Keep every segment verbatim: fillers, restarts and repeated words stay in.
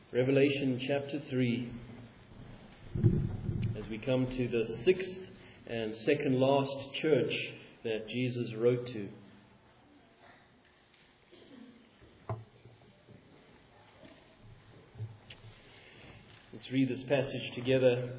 Revelation chapter three, as we come to the sixth and second last church that Jesus wrote to. Let's read this passage together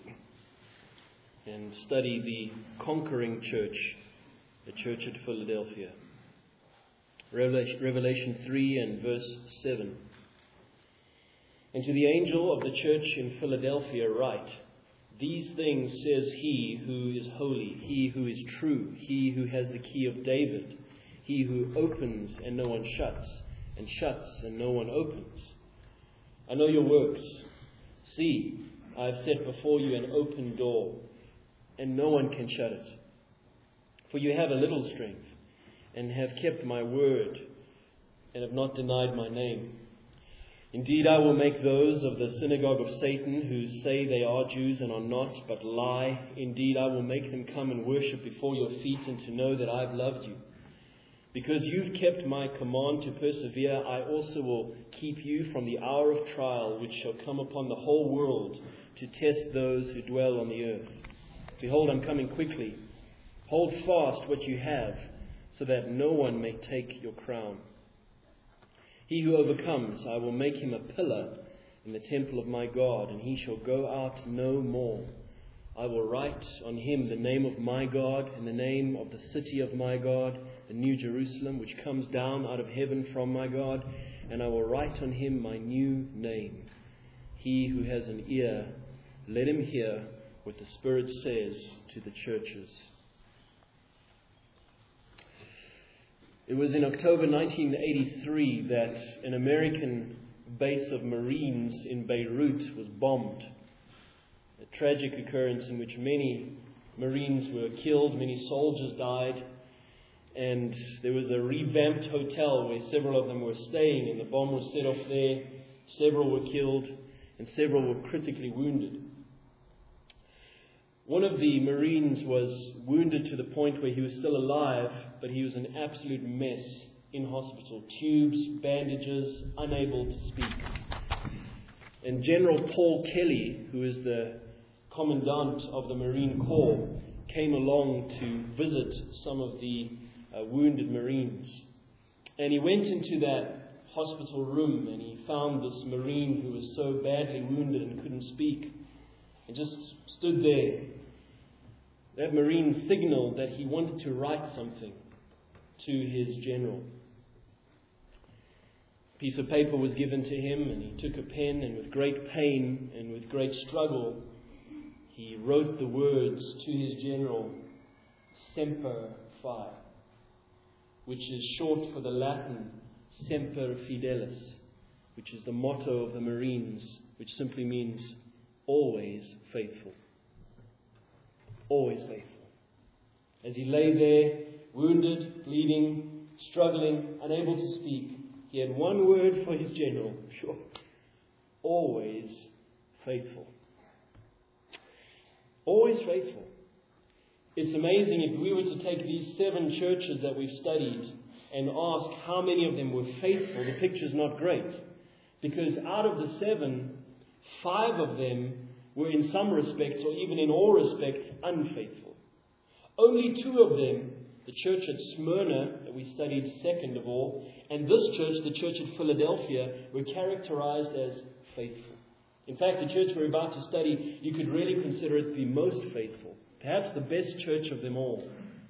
and study the conquering church, the church at Philadelphia. Revelation three and verse seven. And to the angel of the church in Philadelphia write, These things says he who is holy, he who is true, he who has the key of David, he who opens and no one shuts, and shuts and no one opens. I know your works. See, I have set before you an open door, and no one can shut it. For you have a little strength, and have kept my word, and have not denied my name. Indeed, I will make those of the synagogue of Satan who say they are Jews and are not, but lie. Indeed, I will make them come and worship before your feet and to know that I have loved you. Because you've kept my command to persevere, I also will keep you from the hour of trial which shall come upon the whole world to test those who dwell on the earth. Behold, I'm coming quickly. Hold fast what you have, so that no one may take your crown. He who overcomes, I will make him a pillar in the temple of my God, and he shall go out no more. I will write on him the name of my God and the name of the city of my God, the New Jerusalem, which comes down out of heaven from my God, and I will write on him my new name. He who has an ear, let him hear what the Spirit says to the churches. It was in October nineteen eighty-three that an American base of Marines in Beirut was bombed. A tragic occurrence in which many Marines were killed, many soldiers died, and there was a revamped hotel where several of them were staying, and the bomb was set off there. Several were killed, and several were critically wounded. One of the Marines was wounded to the point where he was still alive, but he was an absolute mess in hospital. Tubes, bandages, unable to speak. And General Paul Kelly, who is the commandant of the Marine Corps, came along to visit some of the uh, wounded Marines. And he went into that hospital room and he found this Marine who was so badly wounded and couldn't speak, and just stood there. That Marine signaled that he wanted to write something to his general. A piece of paper was given to him, and he took a pen, and with great pain and with great struggle, he wrote the words to his general, Semper Fi, which is short for the Latin Semper Fidelis, which is the motto of the Marines, which simply means always faithful. Always faithful. As he lay there, wounded, bleeding, struggling, unable to speak, he had one word for his general. Sure. Always faithful. Always faithful. It's amazing if we were to take these seven churches that we've studied and ask how many of them were faithful, the picture's not great. Because out of the seven, five of them were in some respects, or even in all respects, unfaithful. Only two of them, the church at Smyrna, that we studied second of all, and this church, the church at Philadelphia, were characterized as faithful. In fact, the church we're about to study, you could really consider it the most faithful, perhaps the best church of them all.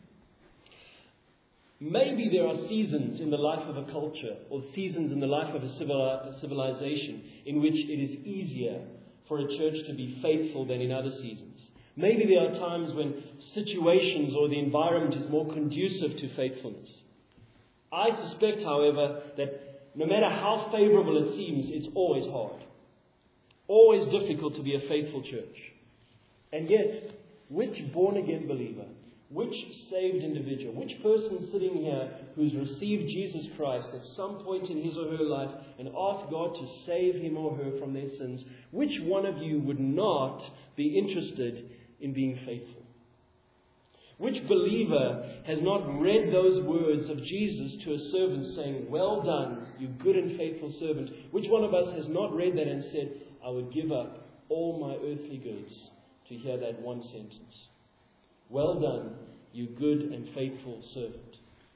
Maybe there are seasons in the life of a culture, or seasons in the life of a civilization, in which it is easier for a church to be faithful than in other seasons. Maybe there are times when situations or the environment is more conducive to faithfulness. I suspect, however, that no matter how favorable it seems, it's always hard. Always difficult to be a faithful church. And yet, which born-again believer, which saved individual, which person sitting here who's received Jesus Christ at some point in his or her life and asked God to save him or her from their sins, which one of you would not be interested in being faithful? Which believer has not read those words of Jesus to a servant saying, "Well done, you good and faithful servant. Which one of us has not read that and said, I would give up all my earthly goods to hear that one sentence? Well done, you good and faithful servant.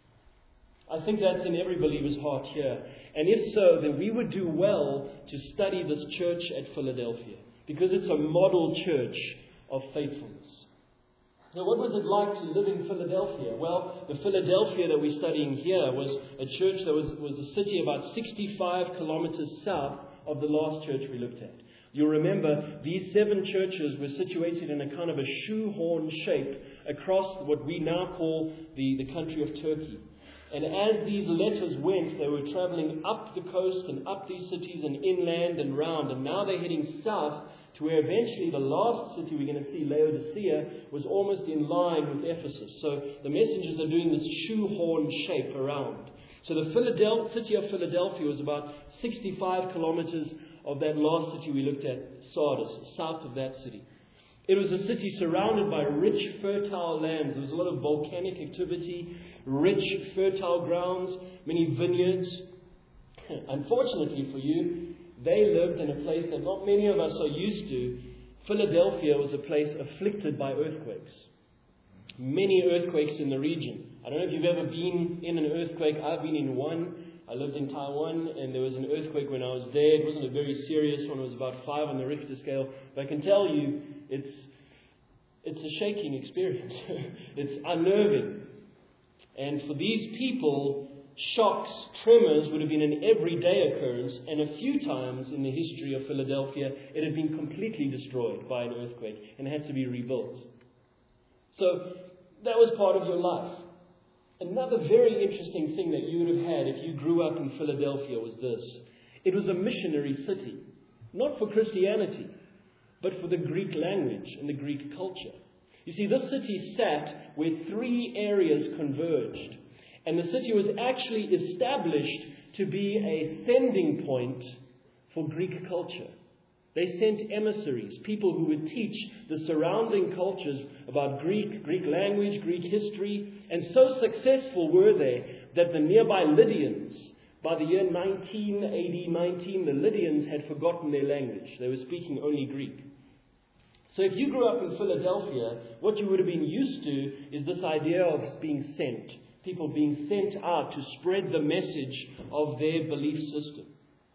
I think that's in every believer's heart here. And if so, then we would do well to study this church at Philadelphia, because it's a model church of faithfulness. Now, what was it like to live in Philadelphia? Well, the Philadelphia that we're studying here was a church that was, was a city about sixty-five kilometers south of the last church we looked at. You'll remember these seven churches were situated in a kind of a shoehorn shape across what we now call the, the country of Turkey. And as these letters went, they were traveling up the coast and up these cities and inland and round. And now they're heading south to where eventually the last city we're going to see, Laodicea, was almost in line with Ephesus. So the messengers are doing this shoehorn shape around. So the Philadelphia, city of Philadelphia was about sixty-five kilometers of that last city we looked at, Sardis, south of that city. It was a city surrounded by rich, fertile land. There was a lot of volcanic activity, rich, fertile grounds, many vineyards. Unfortunately for you, they lived in a place that not many of us are used to. Philadelphia was a place afflicted by earthquakes. Many earthquakes in the region. I don't know if you've ever been in an earthquake. I've been in one. I lived in Taiwan, and there was an earthquake when I was there. It wasn't a very serious one. It was about five on the Richter scale. But I can tell you, it's it's a shaking experience. It's unnerving. And for these people, shocks, tremors would have been an everyday occurrence. And a few times in the history of Philadelphia, it had been completely destroyed by an earthquake and had to be rebuilt. So that was part of your life. Another very interesting thing that you would have had if you grew up in Philadelphia was this. It was a missionary city. Not for Christianity, but for the Greek language and the Greek culture. You see, this city sat where three areas converged. And the city was actually established to be a sending point for Greek culture. They sent emissaries, people who would teach the surrounding cultures about Greek, Greek language, Greek history. And so successful were they that the nearby Lydians, by the year nineteen, A D nineteen, the Lydians had forgotten their language. They were speaking only Greek. So if you grew up in Philadelphia, what you would have been used to is this idea of being sent. People being sent out to spread the message of their belief system.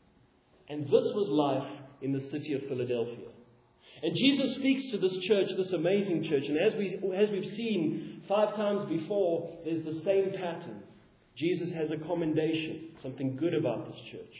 And this was life in the city of Philadelphia. And Jesus speaks to this church, this amazing church. And as, we, as we've seen five times before, there's the same pattern. Jesus has a commendation, something good about this church.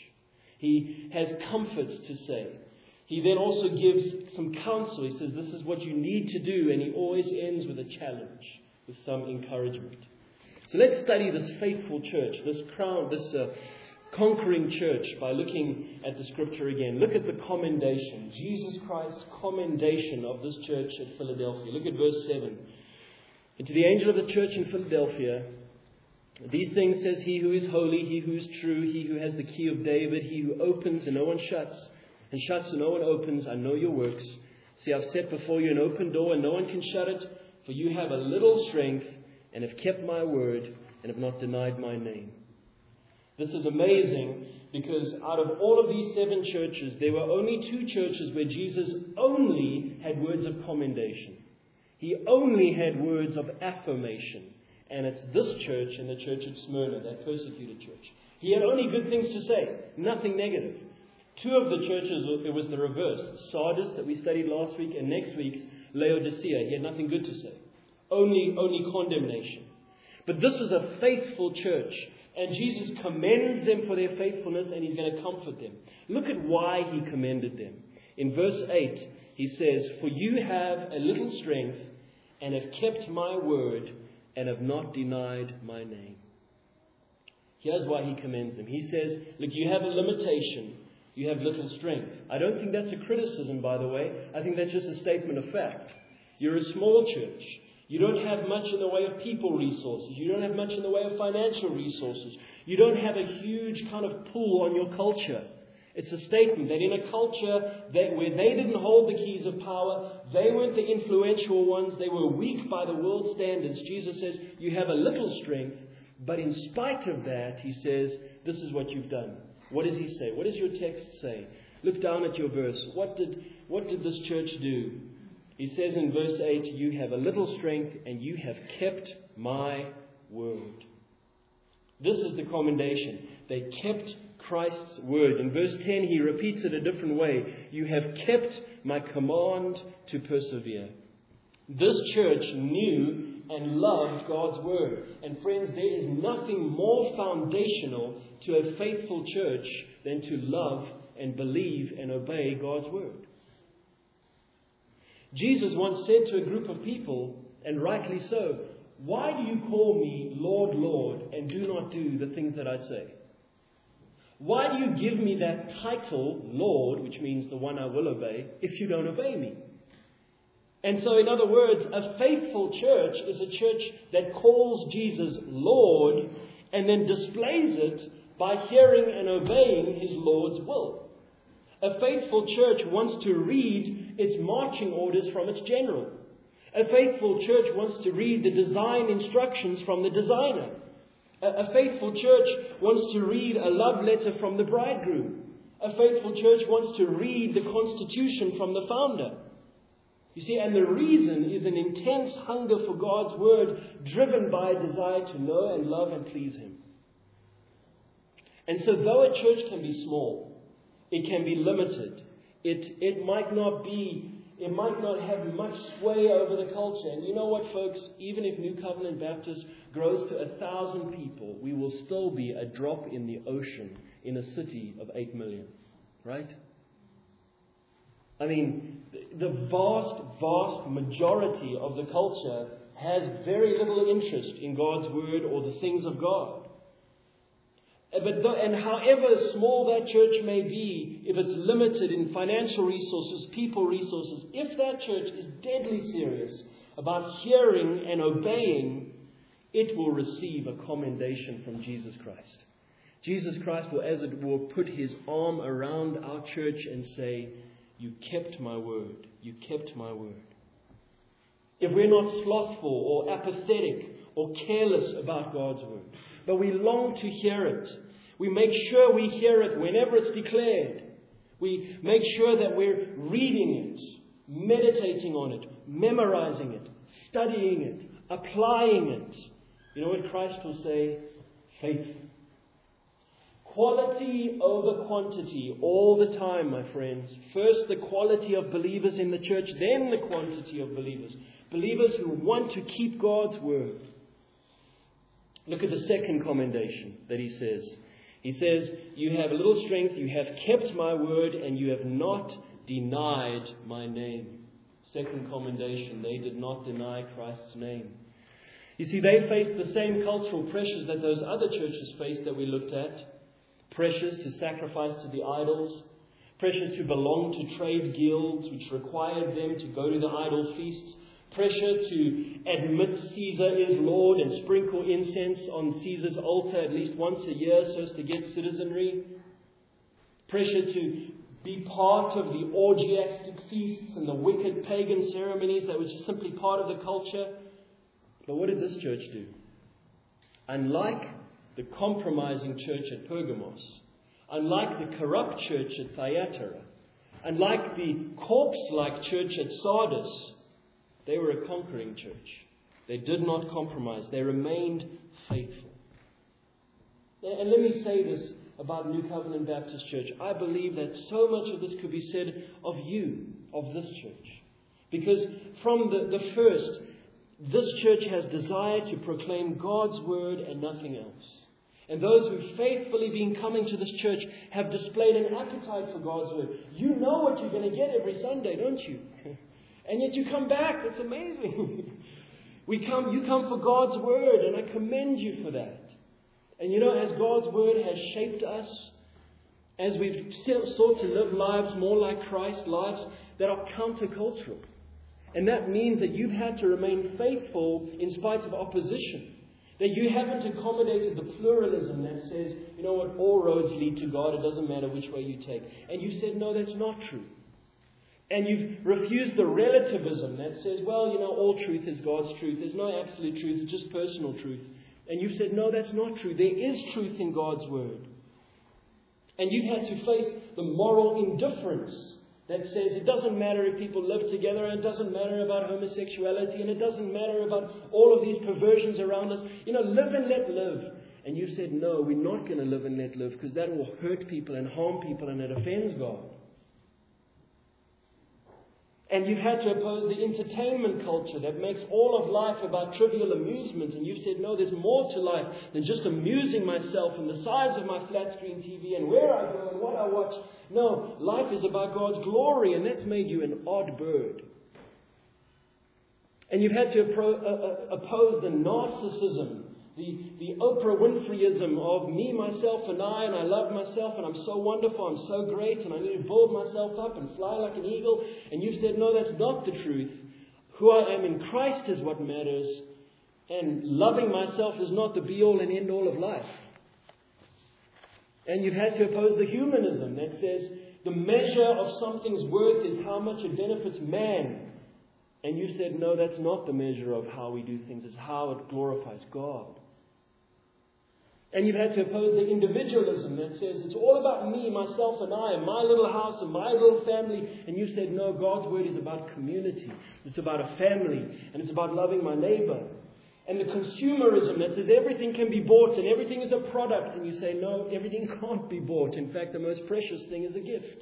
He has comforts to say. He then also gives some counsel. He says, this is what you need to do. And he always ends with a challenge, with some encouragement. So let's study this faithful church, this crown, this uh, conquering church by looking at the scripture again. Look at the commendation, Jesus Christ's commendation of this church at Philadelphia. Look at verse seven. And to the angel of the church in Philadelphia, these things says he who is holy, he who is true, he who has the key of David, he who opens and no one shuts, and shuts and no one opens. I know your works. See, I've set before you an open door and no one can shut it, for you have a little strength and have kept my word and have not denied my name. This is amazing because out of all of these seven churches, there were only two churches where Jesus only had words of commendation. He only had words of affirmation. And it's this church and the church at Smyrna, that persecuted church. He had only good things to say, nothing negative. Two of the churches, it was the reverse. Sardis that we studied last week, and next week's Laodicea. He had nothing good to say. Only, only condemnation. But this was a faithful church. And Jesus commends them for their faithfulness, and he's going to comfort them. Look at why he commended them. In verse eight, he says, for you have a little strength, and have kept my word, and have not denied my name. Here's why he commends them. He says, look, you have a limitation. You have little strength. I don't think that's a criticism, by the way. I think that's just a statement of fact. You're a small church. You don't have much in the way of people resources. You don't have much in the way of financial resources. You don't have a huge kind of pull on your culture. It's a statement that in a culture that where they didn't hold the keys of power, they weren't the influential ones, they were weak by the world standards. Jesus says, you have a little strength, but in spite of that, he says, this is what you've done. What does he say? What does your text say? Look down at your verse. What did, what did this church do? He says in verse eight, you have a little strength and you have kept my word. This is the commendation. They kept Christ's word. In verse ten, he repeats it a different way. You have kept my command to persevere. This church knew and loved God's word. And friends, there is nothing more foundational to a faithful church than to love and believe and obey God's word. Jesus once said to a group of people, and rightly so, why do you call me Lord, Lord, and do not do the things that I say? Why do you give me that title, Lord, which means the one I will obey, if you don't obey me? And so, in other words, a faithful church is a church that calls Jesus Lord and then displays it by hearing and obeying his Lord's will. A faithful church wants to read its marching orders from its general. A faithful church wants to read the design instructions from the designer. A, a faithful church wants to read a love letter from the bridegroom. A faithful church wants to read the Constitution from the founder. You see, and the reason is an intense hunger for God's word, driven by a desire to know and love and please him. And so though a church can be small, it can be limited, it, it might not be It might not have much sway over the culture. And you know what, folks? Even if New Covenant Baptist grows to a thousand people, we will still be a drop in the ocean in a city of eight million. Right? I mean, the vast, vast majority of the culture has very little interest in God's word or the things of God. But th- and however small that church may be, if it's limited in financial resources, people resources, if that church is deadly serious about hearing and obeying, it will receive a commendation from Jesus Christ. Jesus Christ will, as it were, put his arm around our church and say, you kept my word. You kept my word. If we're not slothful or apathetic or careless about God's word, but we long to hear it. We make sure we hear it whenever it's declared. We make sure that we're reading it, meditating on it, memorizing it, studying it, applying it. You know what Christ will say? Faith. Quality over quantity all the time, my friends. First the quality of believers in the church, then the quantity of believers. Believers who want to keep God's word. Look at the second commendation that he says. He says, you have a little strength, you have kept my word, and you have not denied my name. Second commendation, they did not deny Christ's name. You see, they faced the same cultural pressures that those other churches faced that we looked at. Pressures to sacrifice to the idols. Pressures to belong to trade guilds, which required them to go to the idol feasts. Pressure to admit Caesar is Lord and sprinkle incense on Caesar's altar at least once a year so as to get citizenry. Pressure to be part of the orgiastic feasts and the wicked pagan ceremonies that was just simply part of the culture. But what did this church do? Unlike the compromising church at Pergamos, unlike the corrupt church at Thyatira, unlike the corpse-like church at Sardis, they were a conquering church. They did not compromise. They remained faithful. And let me say this about New Covenant Baptist Church. I believe that so much of this could be said of you, of this church. Because from the, the first, this church has desired to proclaim God's word and nothing else. And those who faithfully been coming to this church have displayed an appetite for God's word. You know what you're going to get every Sunday, don't you? And yet you come back. It's amazing. we come, you come for God's word, and I commend you for that. And you know, as God's word has shaped us, as we've sought to live lives more like Christ, lives that are countercultural. And that means that you've had to remain faithful in spite of opposition. That you haven't accommodated the pluralism that says, you know what, all roads lead to God, it doesn't matter which way you take. And you said, no, that's not true. And you've refused the relativism that says, well, you know, all truth is God's truth. There's no absolute truth, it's just personal truth. And you've said, no, that's not true. There is truth in God's word. And you've had to face the moral indifference that says it doesn't matter if people live together, and it doesn't matter about homosexuality, and it doesn't matter about all of these perversions around us. You know, live and let live. And you said, no, we're not going to live and let live, because that will hurt people and harm people, and it offends God. And you've had to oppose the entertainment culture that makes all of life about trivial amusement. And you've said, no, there's more to life than just amusing myself and the size of my flat screen T V and where I go and what I watch. No, life is about God's glory, and that's made you an odd bird. And you've had to appro- uh, uh, oppose the narcissism, the, the Oprah Winfreyism of me, myself, and I, and I love myself, and I'm so wonderful, I'm so great, and I need to build myself up and fly like an eagle. And you've said, no, that's not the truth. Who I am in Christ is what matters, and loving myself is not the be-all and end-all of life. And you've had to oppose the humanism that says the measure of something's worth is how much it benefits man. And you said, no, that's not the measure of how we do things. It's how it glorifies God. And you've had to oppose the individualism that says it's all about me, myself, and I, and my little house, and my little family. And you said, no, God's word is about community. It's about a family, and it's about loving my neighbor. And the consumerism that says everything can be bought, and everything is a product. And you say, no, everything can't be bought. In fact, the most precious thing is a gift.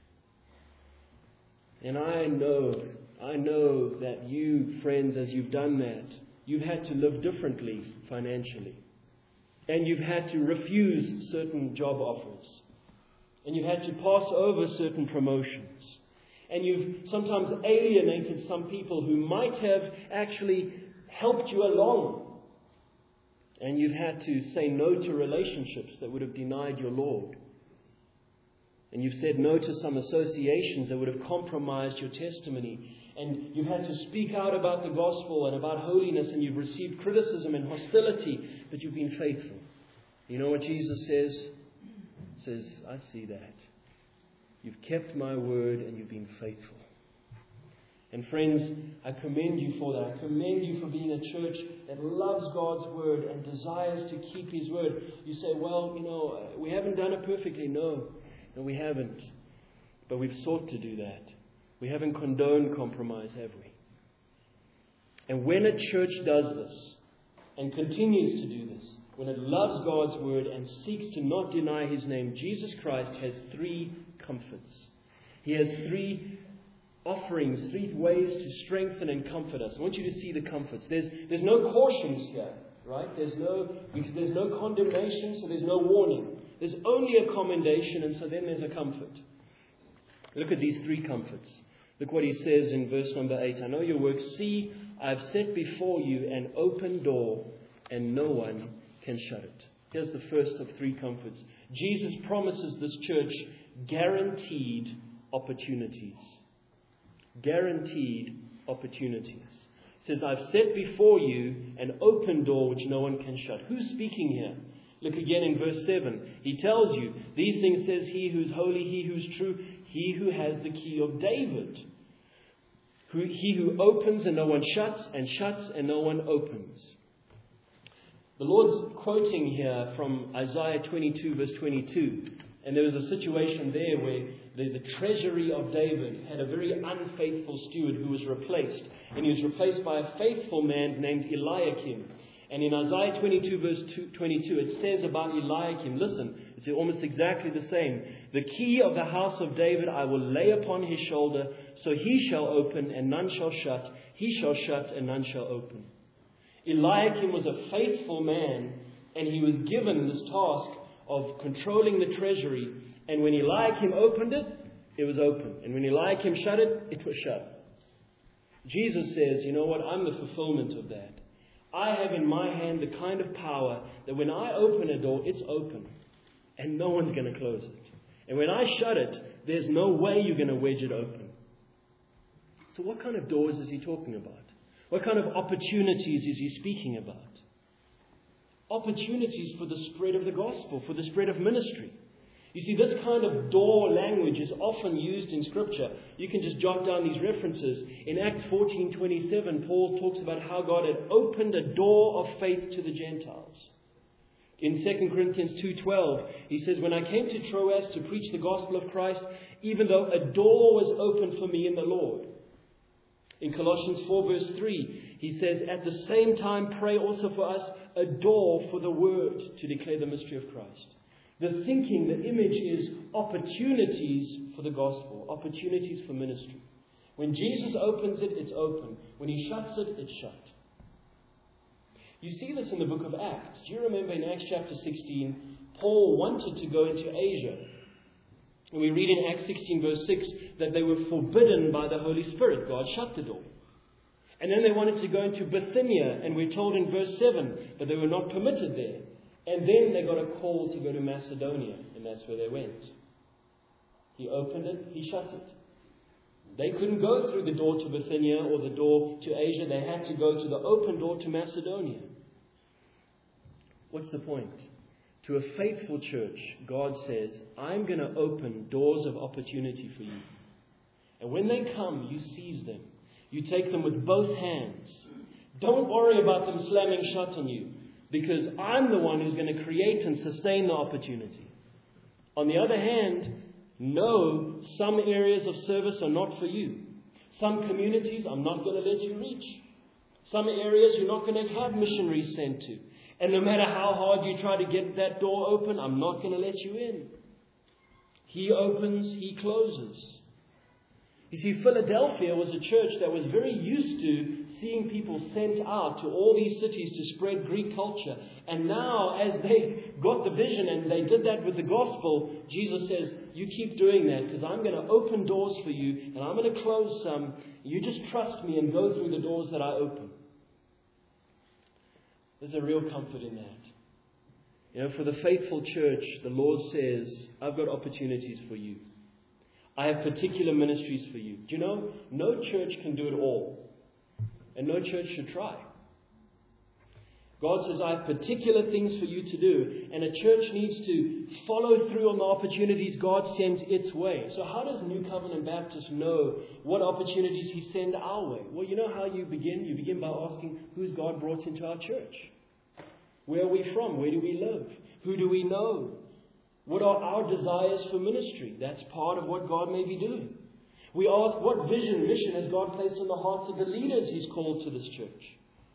And I know, I know that you, friends, as you've done that, you've had to live differently financially. And you've had to refuse certain job offers. And you've had to pass over certain promotions. And you've sometimes alienated some people who might have actually helped you along. And you've had to say no to relationships that would have denied your Lord. And you've said no to some associations that would have compromised your testimony. And you've had to speak out about the gospel and about holiness, and you've received criticism and hostility, but you've been faithful. You know what Jesus says? He says, I see that. You've kept my word and you've been faithful. And friends, I commend you for that. I commend you for being a church that loves God's word and desires to keep His word. You say, well, you know, we haven't done it perfectly. No, no, we haven't. But we've sought to do that. We haven't condoned compromise, have we? And when a church does this and continues to do this, when it loves God's word and seeks to not deny His name, Jesus Christ has three comforts. He has three offerings, three ways to strengthen and comfort us. I want you to see the comforts. There's, there's no cautions here, right? There's no, there's no condemnation, so there's no warning. There's only a commendation, and so then there's a comfort. Look at these three comforts. Look what he says in verse number eight. I know your works. See, I have set before you an open door, and no one can shut it. Here's the first of three comforts. Jesus promises this church guaranteed opportunities. Guaranteed opportunities. He says, I've set before you an open door which no one can shut. Who's speaking here? Look again in verse seven. He tells you, these things says he who's holy, he who's true, he who has the key of David. Who, he who opens and no one shuts, and shuts and no one opens. The Lord's quoting here from Isaiah twenty-two, verse twenty-two. And there was a situation there where the, the treasury of David had a very unfaithful steward who was replaced. And he was replaced by a faithful man named Eliakim. And in Isaiah twenty-two, verse twenty-two, it says about Eliakim, listen, it's almost exactly the same. The key of the house of David I will lay upon his shoulder, so he shall open and none shall shut. He shall shut and none shall open. Eliakim was a faithful man, and he was given this task of controlling the treasury. And when Eliakim opened it, it was open. And when Eliakim shut it, it was shut. Jesus says, you know what, I'm the fulfillment of that. I have in my hand the kind of power that when I open a door, it's open. And no one's going to close it. And when I shut it, there's no way you're going to wedge it open. So what kind of doors is he talking about? What kind of opportunities is he speaking about? Opportunities for the spread of the gospel, for the spread of ministry. You see, this kind of door language is often used in Scripture. You can just jot down these references. In Acts fourteen twenty-seven, Paul talks about how God had opened a door of faith to the Gentiles. In Second Corinthians two twelve, he says, when I came to Troas to preach the gospel of Christ, even though a door was opened for me in the Lord. In Colossians four verse three, he says, at the same time pray also for us a door for the word to declare the mystery of Christ. The thinking, the image is opportunities for the gospel, opportunities for ministry. When Jesus opens it, it's open. When he shuts it, it's shut. You see this in the book of Acts. Do you remember in Acts chapter sixteen, Paul wanted to go into Asia. And we read in Acts sixteen verse six that they were forbidden by the Holy Spirit. God shut the door. And then they wanted to go into Bithynia, and we're told in verse seven that they were not permitted there. And then they got a call to go to Macedonia, and that's where they went. He opened it, he shut it. They couldn't go through the door to Bithynia or the door to Asia. They had to go to the open door to Macedonia. What's the point? To a faithful church, God says, I'm going to open doors of opportunity for you. And when they come, you seize them. You take them with both hands. Don't worry about them slamming shut on you, because I'm the one who's going to create and sustain the opportunity. On the other hand, know some areas of service are not for you. Some communities I'm not going to let you reach. Some areas you're not going to have missionaries sent to. And no matter how hard you try to get that door open, I'm not going to let you in. He opens, he closes. You see, Philadelphia was a church that was very used to seeing people sent out to all these cities to spread Greek culture. And now, as they got the vision and they did that with the gospel, Jesus says, you keep doing that, because I'm going to open doors for you and I'm going to close some. You just trust me and go through the doors that I open. There's a real comfort in that. You know, for the faithful church, the Lord says, I've got opportunities for you. I have particular ministries for you. Do you know, no church can do it all. And no church should try. God says, I have particular things for you to do. And a church needs to follow through on the opportunities God sends its way. So how does New Covenant Baptist know what opportunities He sends our way? Well, you know how you begin? You begin by asking, who's God brought into our church? Where are we from? Where do we live? Who do we know? What are our desires for ministry? That's part of what God may be doing. We ask, what vision, mission has God placed in the hearts of the leaders He's called to this church?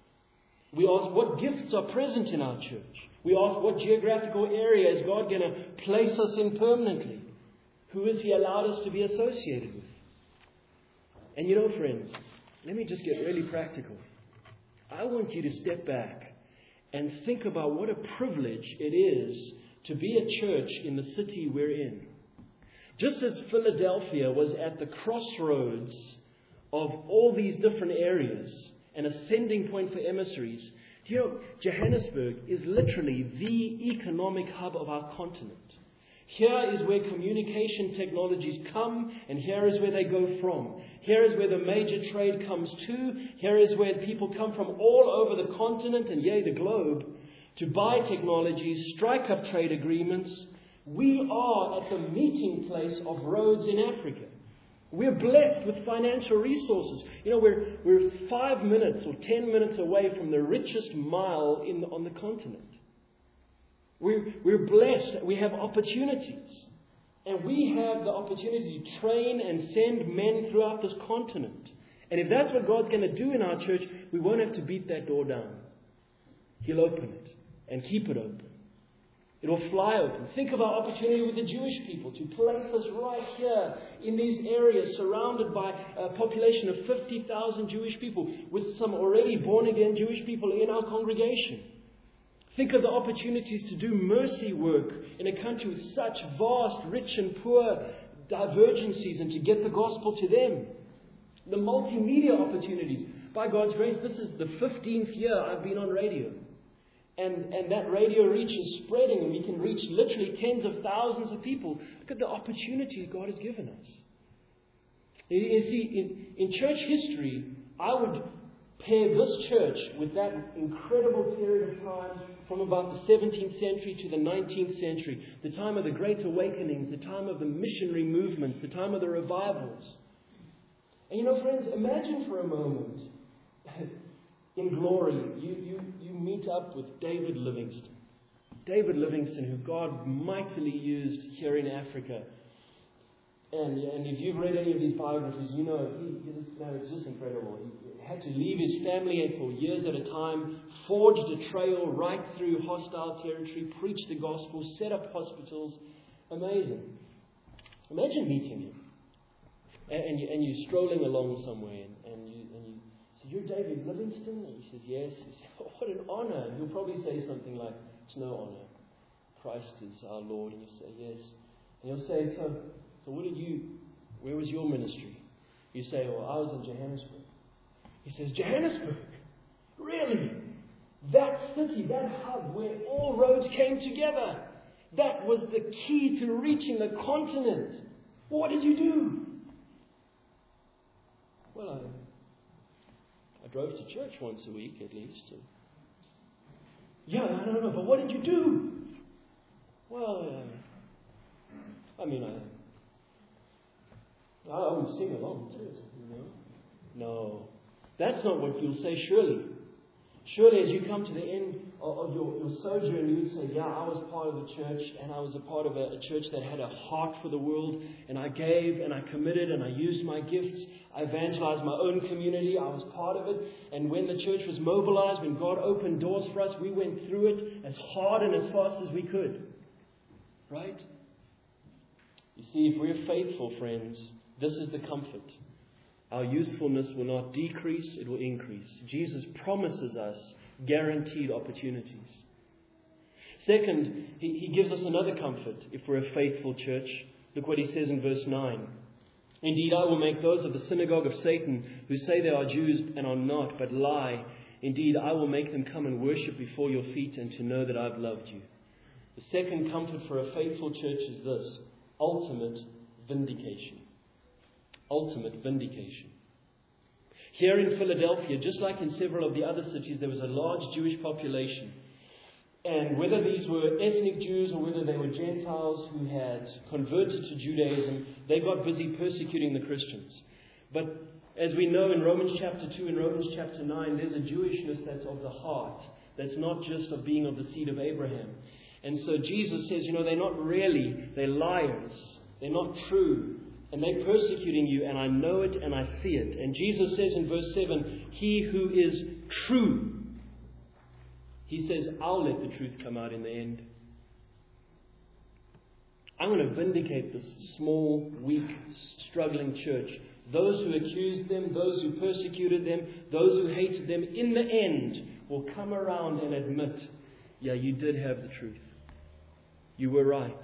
We ask, what gifts are present in our church? We ask, what geographical area is God going to place us in permanently? Who has He allowed us to be associated with? And you know, friends, let me just get really practical. I want you to step back and think about what a privilege it is to be a church in the city we're in. Just as Philadelphia was at the crossroads of all these different areas, an ascending point for emissaries, you know, Johannesburg is literally the economic hub of our continent. Here is where communication technologies come, and here is where they go from. Here is where the major trade comes to. Here is where people come from all over the continent and, yea, the globe, to buy technologies, strike up trade agreements. We are at the meeting place of roads in Africa. We're blessed with financial resources. You know, we're we're five minutes or ten minutes away from the richest mile in the, on the continent. We're, we're blessed. We have opportunities. And we have the opportunity to train and send men throughout this continent. And if that's what God's going to do in our church, we won't have to beat that door down. He'll open it and keep it open. It will fly open. Think of our opportunity with the Jewish people to place us right here in these areas surrounded by a population of fifty thousand Jewish people, with some already born-again Jewish people in our congregation. Think of the opportunities to do mercy work in a country with such vast, rich and poor divergencies, and to get the gospel to them. The multimedia opportunities. By God's grace, this is the fifteenth year I've been on radio. And, and that radio reach is spreading, and we can reach literally tens of thousands of people. Look at the opportunity God has given us. You, you see, in, in church history, I would pair this church with that incredible period of time from about the seventeenth century to the nineteenth century, the time of the Great Awakenings, the time of the missionary movements, the time of the revivals. And you know, friends, imagine for a moment, in glory, you, you, you meet up with David Livingstone. David Livingstone, who God mightily used here in Africa. And, and if you've read any of his biographies, you know, he, he, this man is just incredible. He had to leave his family for years at a time, forged a trail right through hostile territory, preached the gospel, set up hospitals. Amazing. Imagine meeting him. And, and, you, and you're strolling along somewhere, and, and, you, and you say, "You're David Livingstone?" And he says, "Yes." You say, "Oh, what an honor." And he'll probably say something like, "It's no honor. Christ is our Lord." And you say, "Yes." And he'll say, so, so what did you, where was your ministry?" You say, "Well, I was in Johannesburg." He says, "Johannesburg? Really? That city, that hub where all roads came together. That was the key to reaching the continent. What did you do?" "Well, I, I drove to church once a week at least." And, "Yeah, I don't know, but what did you do?" "Well, uh, I mean, I, I would sing along too, you know." No, that's not what you'll say, surely. Surely as you come to the end of your, your sojourn, you would say, "Yeah, I was part of the church, and I was a part of a, a church that had a heart for the world, and I gave, and I committed, and I used my gifts. I evangelized my own community. I was part of it. And when the church was mobilized, when God opened doors for us, we went through it as hard and as fast as we could." Right? You see, if we're faithful, friends, this is the comfort. Our usefulness will not decrease, it will increase. Jesus promises us guaranteed opportunities. Second, he, he gives us another comfort if we're a faithful church. Look what he says in verse nine. "Indeed, I will make those of the synagogue of Satan who say they are Jews and are not, but lie. Indeed, I will make them come and worship before your feet and to know that I've loved you." The second comfort for a faithful church is this: ultimate vindication. Ultimate vindication. Here in Philadelphia, just like in several of the other cities, there was a large Jewish population. And whether these were ethnic Jews or whether they were Gentiles who had converted to Judaism, they got busy persecuting the Christians. But as we know in Romans chapter two and Romans chapter nine, there's a Jewishness that's of the heart. That's not just of being of the seed of Abraham. And so Jesus says, you know, they're not really, they're liars. They're not true. And they're persecuting you, and I know it and I see it. And Jesus says in verse seven, "He who is true," he says, "I'll let the truth come out in the end. I'm going to vindicate this small, weak, struggling church. Those who accused them, those who persecuted them, those who hated them, in the end will come around and admit, yeah, you did have the truth. You were right."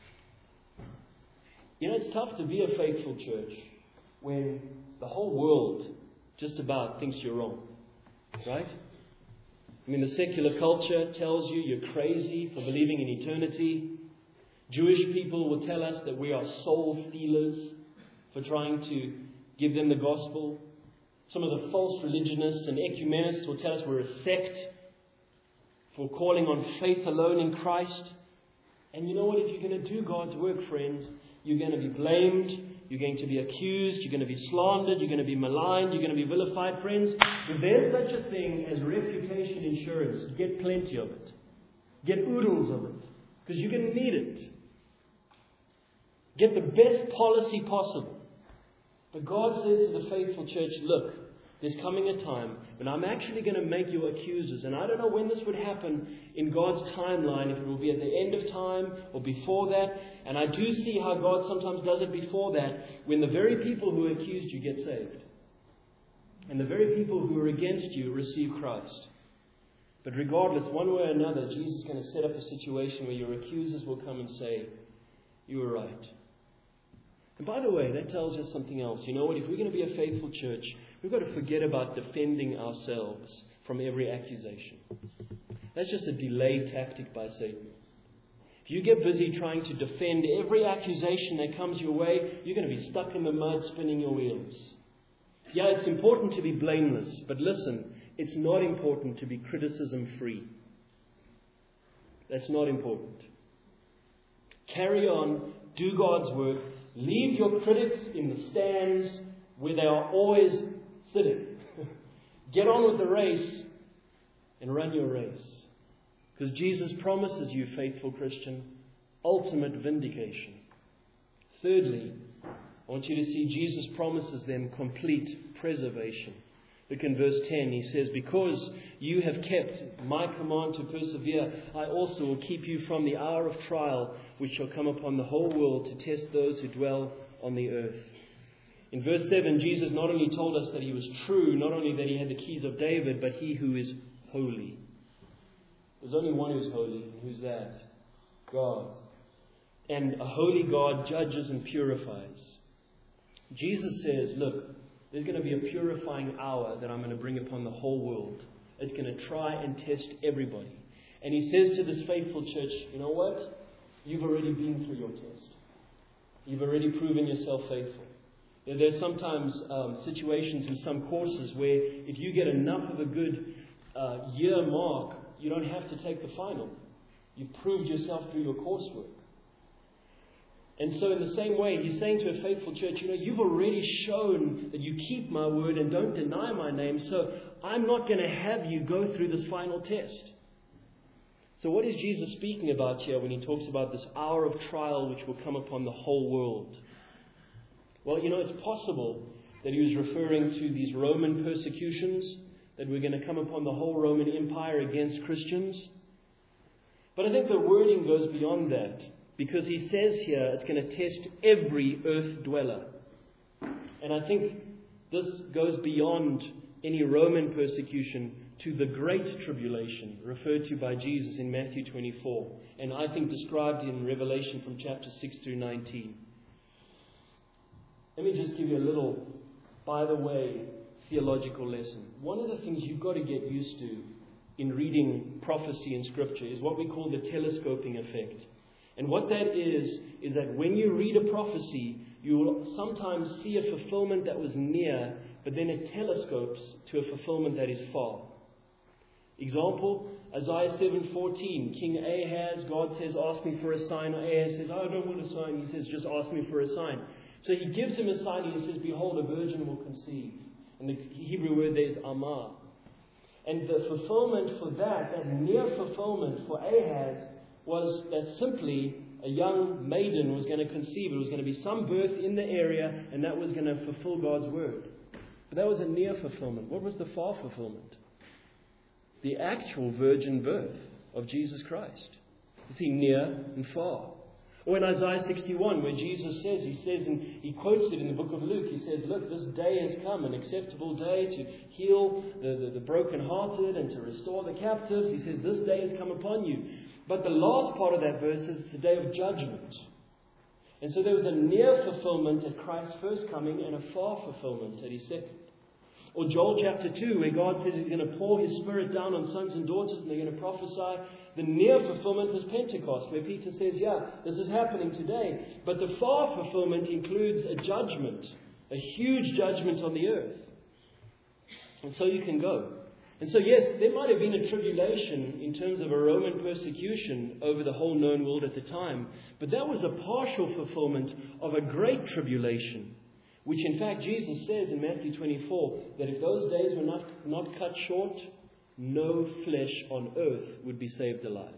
You know, it's tough to be a faithful church when the whole world just about thinks you're wrong. Right? I mean, the secular culture tells you you're crazy for believing in eternity. Jewish people will tell us that we are soul stealers for trying to give them the gospel. Some of the false religionists and ecumenists will tell us we're a sect for calling on faith alone in Christ. And you know what? If you're going to do God's work, friends, you're going to be blamed, you're going to be accused, you're going to be slandered, you're going to be maligned, you're going to be vilified, friends. If there's such a thing as reputation insurance, get plenty of it. Get oodles of it, because you're going to need it. Get the best policy possible. But God says to the faithful church, look, there's coming a time when I'm actually going to make you accusers. And I don't know when this would happen in God's timeline, if it will be at the end of time or before that. And I do see how God sometimes does it before that, when the very people who accused you get saved. And the very people who are against you receive Christ. But regardless, one way or another, Jesus is going to set up a situation where your accusers will come and say, you were right. And by the way, that tells us something else. You know what? If we're going to be a faithful church, we've got to forget about defending ourselves from every accusation. That's just a delay tactic by Satan. If you get busy trying to defend every accusation that comes your way, you're going to be stuck in the mud spinning your wheels. Yeah, it's important to be blameless, but listen, it's not important to be criticism-free. That's not important. Carry on, do God's work, leave your critics in the stands where they are always sitting. Get on with the race and run your race. Because Jesus promises you, faithful Christian, ultimate vindication. Thirdly, I want you to see Jesus promises them complete preservation. Look in verse ten, he says, because you have kept my command to persevere, I also will keep you from the hour of trial which shall come upon the whole world to test those who dwell on the earth. In verse seven, Jesus not only told us that he was true, not only that he had the keys of David, but he who is holy. There's only one who's holy. Who's that? God. And a holy God judges and purifies. Jesus says, look, there's going to be a purifying hour that I'm going to bring upon the whole world. It's going to try and test everybody. And he says to this faithful church, you know what? You've already been through your test. You've already proven yourself faithful. You know, there's sometimes um, situations in some courses where if you get enough of a good uh, year mark, you don't have to take the final. You've proved yourself through your coursework. And so in the same way, he's saying to a faithful church, you know, you've already shown that you keep my word and don't deny my name, so I'm not going to have you go through this final test. So what is Jesus speaking about here when he talks about this hour of trial which will come upon the whole world? Well, you know, it's possible that he was referring to these Roman persecutions that were going to come upon the whole Roman Empire against Christians. But I think the wording goes beyond that. Because he says here it's going to test every earth dweller. And I think this goes beyond any Roman persecution to the great tribulation referred to by Jesus in Matthew twenty-four. And I think described in Revelation from chapter six through nineteen. Let me just give you a little, by the way, theological lesson. One of the things you've got to get used to in reading prophecy in Scripture is what we call the telescoping effect. And what that is, is that when you read a prophecy, you will sometimes see a fulfillment that was near, but then it telescopes to a fulfillment that is far. Example, Isaiah seven fourteen, King Ahaz, God says, ask me for a sign. Ahaz says, I don't want a sign. He says, just ask me for a sign. So he gives him a sign, and he says, behold, a virgin will conceive. And the Hebrew word there is Amah. And the fulfillment for that, that near fulfillment for Ahaz, was that simply a young maiden was going to conceive. It was going to be some birth in the area, and that was going to fulfill God's word. But that was a near fulfillment. What was the far fulfillment? The actual virgin birth of Jesus Christ. You see, near and far. Or in Isaiah sixty-one, where Jesus says, he says, and he quotes it in the book of Luke, he says, look, this day has come, an acceptable day to heal the, the, the brokenhearted and to restore the captives. He says, this day has come upon you. But the last part of that verse says it's a day of judgment. And so there was a near fulfillment at Christ's first coming and a far fulfillment at his second. Or Joel chapter two, where God says he's going to pour his Spirit down on sons and daughters and they're going to prophesy. The near fulfillment was Pentecost, where Peter says, yeah, this is happening today. But the far fulfillment includes a judgment, a huge judgment on the earth. And so you can go. And so, yes, there might have been a tribulation in terms of a Roman persecution over the whole known world at the time. But that was a partial fulfillment of a great tribulation, which in fact Jesus says in Matthew twenty-four that if those days were not, not cut short, no flesh on earth would be saved alive.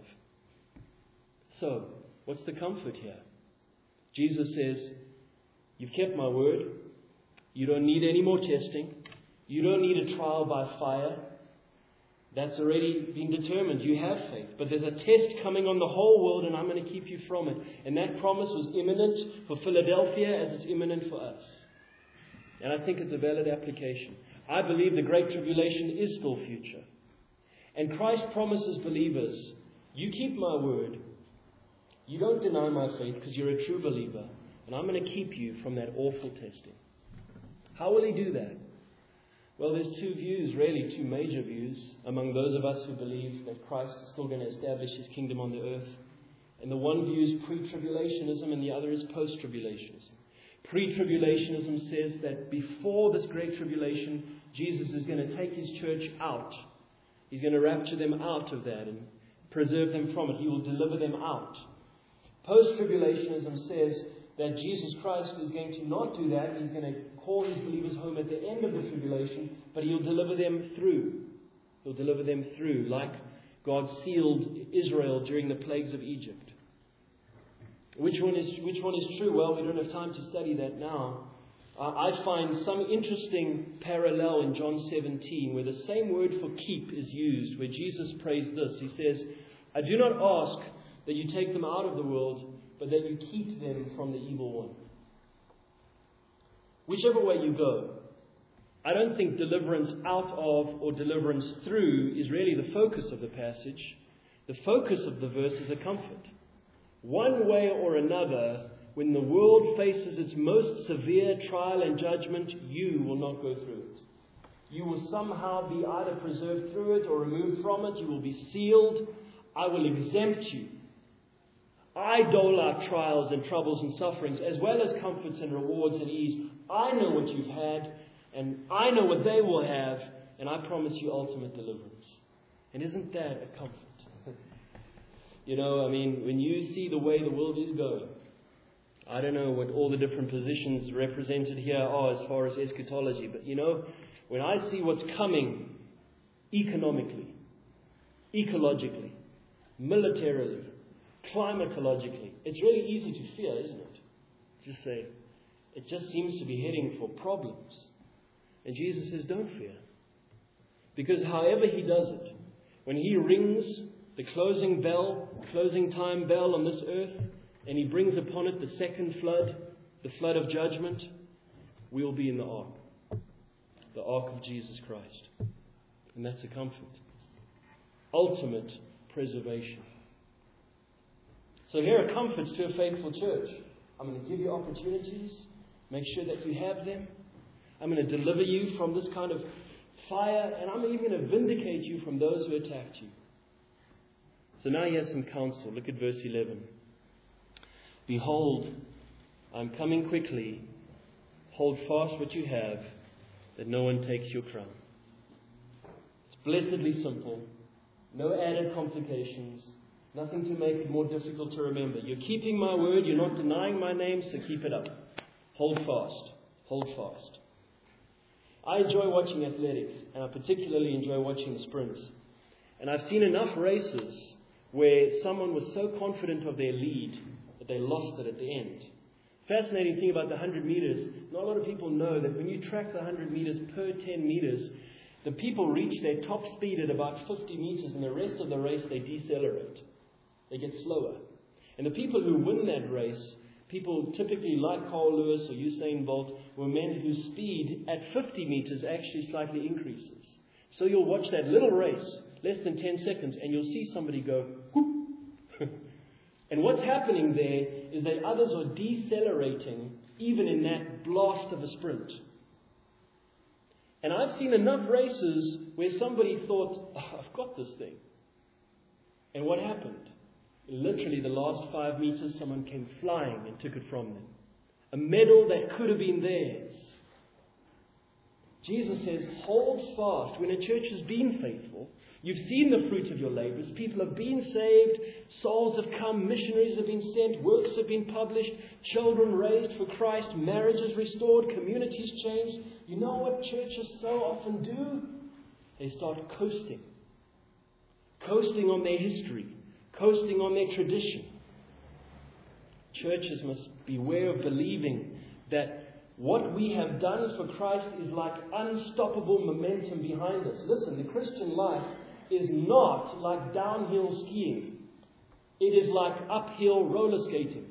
So, what's the comfort here? Jesus says, you've kept my word. You don't need any more testing. You don't need a trial by fire. That's already been determined. You have faith. But there's a test coming on the whole world, and I'm going to keep you from it. And that promise was imminent for Philadelphia as it's imminent for us. And I think it's a valid application. I believe the Great Tribulation is still future. And Christ promises believers, you keep my word. You don't deny my faith because you're a true believer. And I'm going to keep you from that awful testing. How will he do that? Well, there's two views, really, two major views among those of us who believe that Christ is still going to establish his kingdom on the earth. And the one view is pre-tribulationism and the other is post-tribulationism. Pre-tribulationism says that before this great tribulation, Jesus is going to take his church out. He's going to rapture them out of that and preserve them from it. He will deliver them out. Post-tribulationism says that Jesus Christ is going to not do that. He's going to call his believers home at the end of the tribulation, but he'll deliver them through. He'll deliver them through, like God sealed Israel during the plagues of Egypt. Which one is which one is true? Well, we don't have time to study that now. Uh, I find some interesting parallel in John seventeen, where the same word for keep is used, where Jesus prays this. He says, I do not ask that you take them out of the world, but that you keep them from the evil one. Whichever way you go, I don't think deliverance out of or deliverance through is really the focus of the passage. The focus of the verse is a comfort. One way or another, when the world faces its most severe trial and judgment, you will not go through it. You will somehow be either preserved through it or removed from it. You will be sealed. I will exempt you. I dole out trials and troubles and sufferings, as well as comforts and rewards and ease. I know what you've had, and I know what they will have, and I promise you ultimate deliverance. And isn't that a comfort? You know, I mean, when you see the way the world is going, I don't know what all the different positions represented here are as far as eschatology, but you know, when I see what's coming economically, ecologically, militarily, climatologically, it's really easy to fear, isn't it? Just say, it just seems to be heading for problems. And Jesus says, don't fear. Because however He does it, when He rings the closing bell, closing time bell on this earth, and He brings upon it the second flood, the flood of judgment, we'll be in the ark. The ark of Jesus Christ. And that's a comfort. Ultimate preservation. So here are comforts to a faithful church. I'm going to give you opportunities. Make sure that you have them. I'm going to deliver you from this kind of fire. And I'm even going to vindicate you from those who attacked you. So now he has some counsel. Look at verse eleven. Behold, I'm coming quickly. Hold fast what you have, that no one takes your crown. It's blessedly simple. No added complications. Nothing to make it more difficult to remember. You're keeping my word. You're not denying my name, so keep it up. Hold fast. Hold fast. I enjoy watching athletics, and I particularly enjoy watching sprints. And I've seen enough races where someone was so confident of their lead that they lost it at the end. Fascinating thing about the one hundred meters, not a lot of people know that when you track the one hundred meters per ten meters, the people reach their top speed at about fifty meters, and the rest of the race they decelerate. They get slower. And the people who win that race, people typically like Carl Lewis or Usain Bolt, were men whose speed at fifty meters actually slightly increases. So you'll watch that little race, less than ten seconds, and you'll see somebody go, whoop. And what's happening there is that others are decelerating even in that blast of a sprint. And I've seen enough races where somebody thought, oh, I've got this thing. And what happened? Literally the last five meters, someone came flying and took it from them. A medal that could have been theirs. Jesus says, hold fast. When a church has been faithful, you've seen the fruit of your labors. People have been saved. Souls have come. Missionaries have been sent. Works have been published. Children raised for Christ. Marriages restored. Communities changed. You know what churches so often do? They start coasting. Coasting on their history. Coasting on their tradition. Churches must beware of believing that what we have done for Christ is like unstoppable momentum behind us. Listen, the Christian life is not like downhill skiing. It is like uphill roller skating.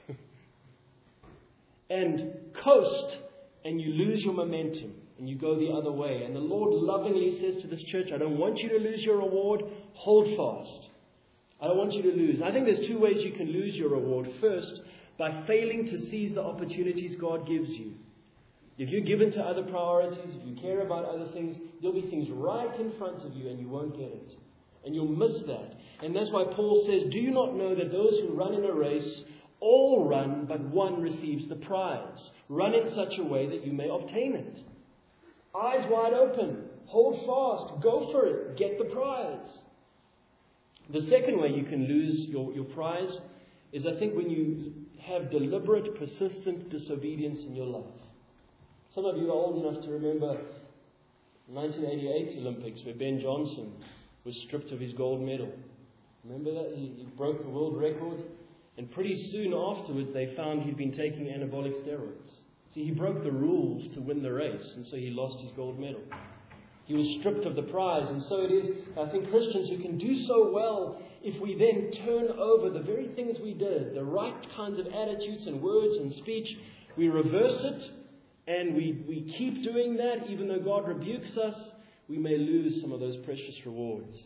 And coast, and you lose your momentum, and you go the other way. And the Lord lovingly says to this church, I don't want you to lose your reward. Hold fast. I don't want you to lose. I think there's two ways you can lose your reward. First, by failing to seize the opportunities God gives you. If you're given to other priorities, if you care about other things, there'll be things right in front of you and you won't get it. And you'll miss that. And that's why Paul says, do you not know that those who run in a race all run, but one receives the prize? Run in such a way that you may obtain it. Eyes wide open. Hold fast. Go for it. Get the prize. The second way you can lose your, your prize is, I think, when you have deliberate, persistent disobedience in your life. Some of you are old enough to remember nineteen eighty-eight Olympics, where Ben Johnson was stripped of his gold medal. Remember that? He, he broke the world record. And pretty soon afterwards, they found he'd been taking anabolic steroids. See, he broke the rules to win the race, and so he lost his gold medal. He was stripped of the prize. And so it is, I think, Christians who can do so well if we then turn over the very things we did, the right kinds of attitudes and words and speech, we reverse it, and we, we keep doing that, even though God rebukes us, we may lose some of those precious rewards.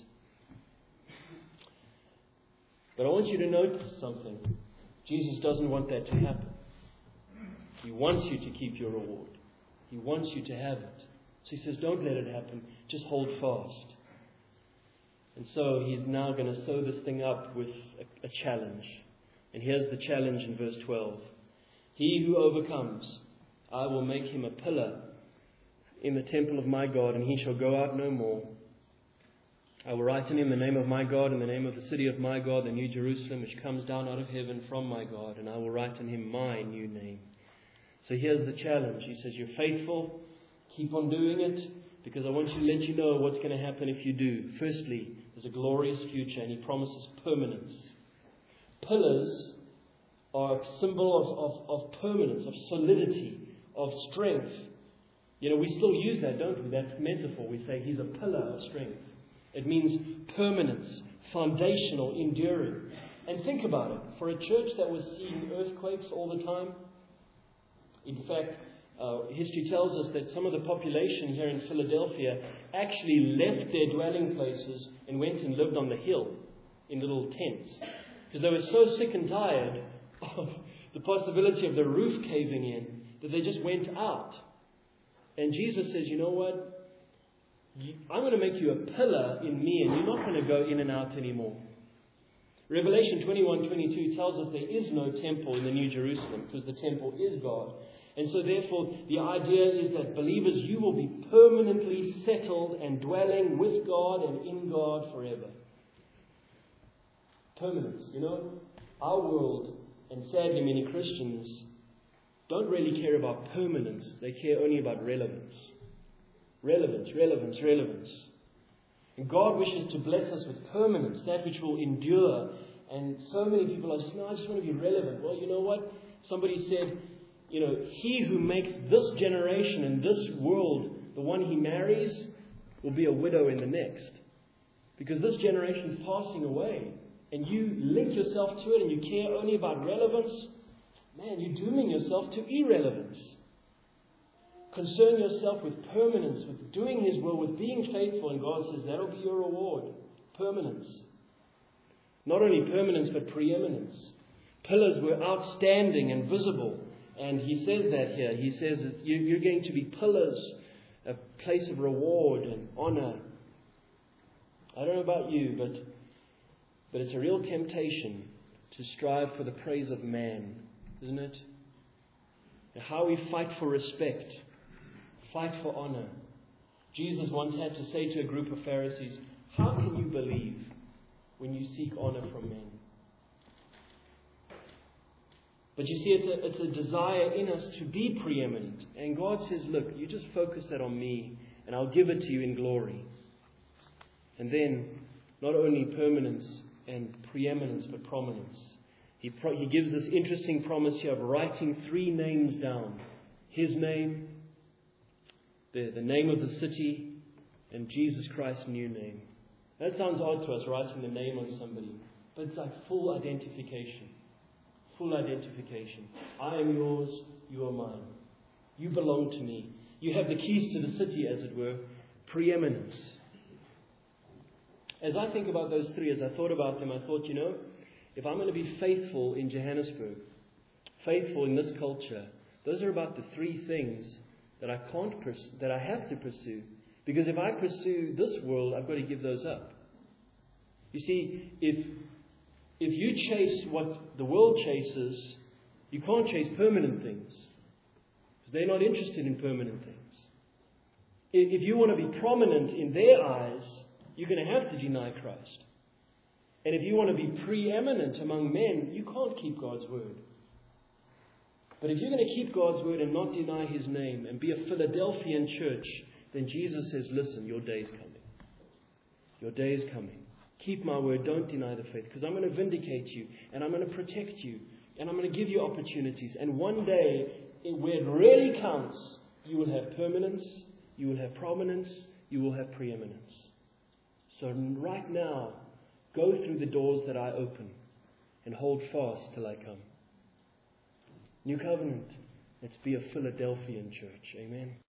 But I want you to notice something. Jesus doesn't want that to happen. He wants you to keep your reward. He wants you to have it. So he says, don't let it happen. Just hold fast. And so he's now going to sew this thing up with a, a challenge. And here's the challenge in verse twelve. He who overcomes, I will make him a pillar in the temple of my God, and he shall go out no more. I will write in him the name of my God and the name of the city of my God, the new Jerusalem, which comes down out of heaven from my God, and I will write in him my new name. So here's the challenge. He says, you're faithful, keep on doing it, because I want to let you know what's going to happen if you do. Firstly, there's a glorious future, and he promises permanence. Pillars are a symbol of, of, of permanence, of solidity, of strength. You know, we still use that, don't we? That metaphor. We say he's a pillar of strength. It means permanence, foundational, enduring. And think about it. For a church that was seeing earthquakes all the time, in fact, uh, history tells us that some of the population here in Philadelphia actually left their dwelling places and went and lived on the hill in little tents. Because they were so sick and tired of the possibility of the roof caving in that they just went out. And Jesus says, you know what? I'm going to make you a pillar in me, and you're not going to go in and out anymore. Revelation twenty-one twenty-two tells us there is no temple in the New Jerusalem, because the temple is God. And so therefore, the idea is that believers, you will be permanently settled and dwelling with God and in God forever. Permanence. You know, our world, and sadly many Christians, don't really care about permanence. They care only about relevance. Relevance, relevance, relevance. And God wishes to bless us with permanence, that which will endure. And so many people are just, no, I just want to be relevant. Well, you know what? Somebody said, you know, he who makes this generation and this world, the one he marries, will be a widow in the next. Because this generation is passing away. And you link yourself to it and you care only about relevance. Man, you're dooming yourself to irrelevance. Concern yourself with permanence, with doing his will, with being faithful. And God says that'll be your reward. Permanence. Not only permanence, but preeminence. Pillars were outstanding and visible. And he says that here. He says that you're going to be pillars, a place of reward and honor. I don't know about you, but, but it's a real temptation to strive for the praise of man, isn't it? And how we fight for respect, fight for honor. Jesus once had to say to a group of Pharisees, how can you believe when you seek honor from men? But you see, it's a, it's a desire in us to be preeminent. And God says, look, you just focus that on me, and I'll give it to you in glory. And then, not only permanence and preeminence, but prominence. He, pro- he gives this interesting promise here of writing three names down. His name, the, the name of the city, and Jesus Christ's new name. That sounds odd to us, writing the name on somebody. But it's like full identification. Full identification. I am yours, you are mine. You belong to me. You have the keys to the city, as it were. Preeminence. As I think about those three, as I thought about them, I thought, you know, if I'm going to be faithful in Johannesburg, faithful in this culture, those are about the three things that I can't pers- that I have to pursue. Because if I pursue this world, I've got to give those up. You see, if if you chase what the world chases, you can't chase permanent things. Because they're not interested in permanent things. If you want to be prominent in their eyes, you're going to have to deny Christ. And if you want to be preeminent among men, you can't keep God's word. But if you're going to keep God's word and not deny his name and be a Philadelphian church, then Jesus says, listen, your day's coming. Your day is coming. Keep my word. Don't deny the faith, because I'm going to vindicate you, and I'm going to protect you, and I'm going to give you opportunities. And one day, where it really counts, you will have permanence, you will have prominence, you will have preeminence. So right now, go through the doors that I open and hold fast till I come. New Covenant, let's be a Philadelphian church. Amen.